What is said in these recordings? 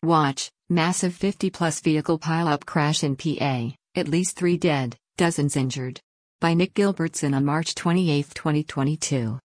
Watch, massive 50-plus vehicle pileup crash in PA, at least 3 dead, dozens injured. By Nick Gilbertson on March 28, 2022.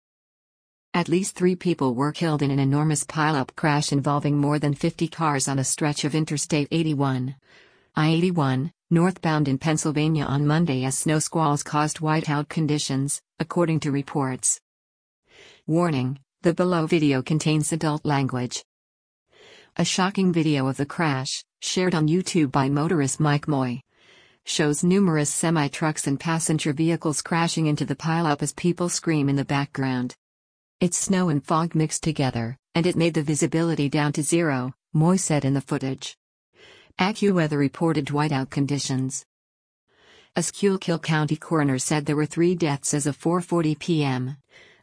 At least 3 people were killed in an enormous pileup crash involving more than 50 cars on a stretch of Interstate 81. I-81, northbound in Pennsylvania on Monday as snow squalls caused whiteout conditions, according to reports. Warning: the below video contains adult language. A shocking video of the crash, shared on YouTube by motorist Mike Moy, shows numerous semi-trucks and passenger vehicles crashing into the pileup as people scream in the background. It's snow and fog mixed together, and it made the visibility down to 0, Moy said in the footage. AccuWeather reported whiteout conditions. A Schuylkill County coroner said there were 3 deaths as of 4:40 p.m.,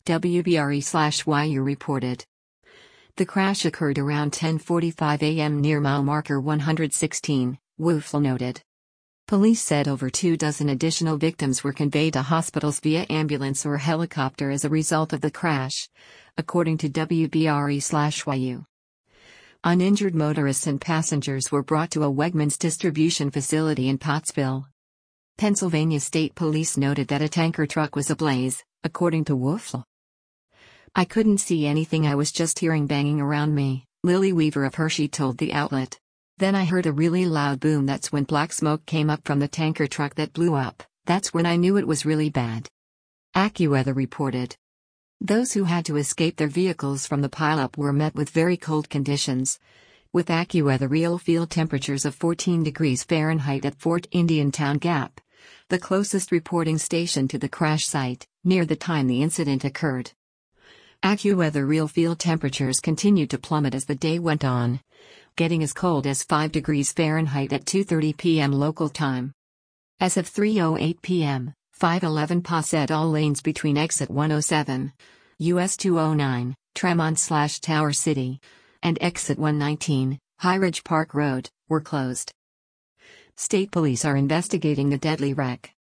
WBRE/YU reported. The crash occurred around 10:45 a.m. near mile marker 116, WUFL noted. Police said over 2 dozen additional victims were conveyed to hospitals via ambulance or helicopter as a result of the crash, according to WBRE/YU. Uninjured motorists and passengers were brought to a Wegmans distribution facility in Pottsville. Pennsylvania State Police noted that a tanker truck was ablaze, according to WUFL. I couldn't see anything, I was just hearing banging around me, Lily Weaver of Hershey told the outlet. Then I heard a really loud boom. That's when black smoke came up from the tanker truck that blew up. That's when I knew it was really bad. AccuWeather reported. Those who had to escape their vehicles from the pileup were met with very cold conditions, with AccuWeather real field temperatures of 14 degrees Fahrenheit at Fort Indiantown Gap, the closest reporting station to the crash site, near the time the incident occurred. AccuWeather real field temperatures continued to plummet as the day went on, getting as cold as 5 degrees Fahrenheit at 2:30 p.m. local time. As of 3:08 p.m., 511 PA said all lanes between exit 107, US 209, Tremont/Tower City, and exit 119, High Ridge Park Road, were closed. State police are investigating the deadly wreck.